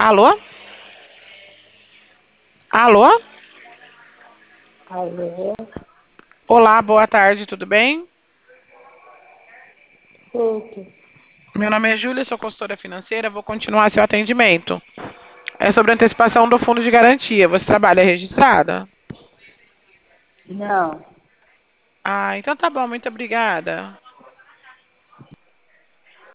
Alô? Alô? Alô? Olá, boa tarde, tudo bem? Tudo. Meu nome é Júlia, sou consultora financeira, vou continuar seu atendimento. É sobre antecipação do fundo de garantia. Você trabalha registrada? Não. Ah, então tá bom, muito obrigada.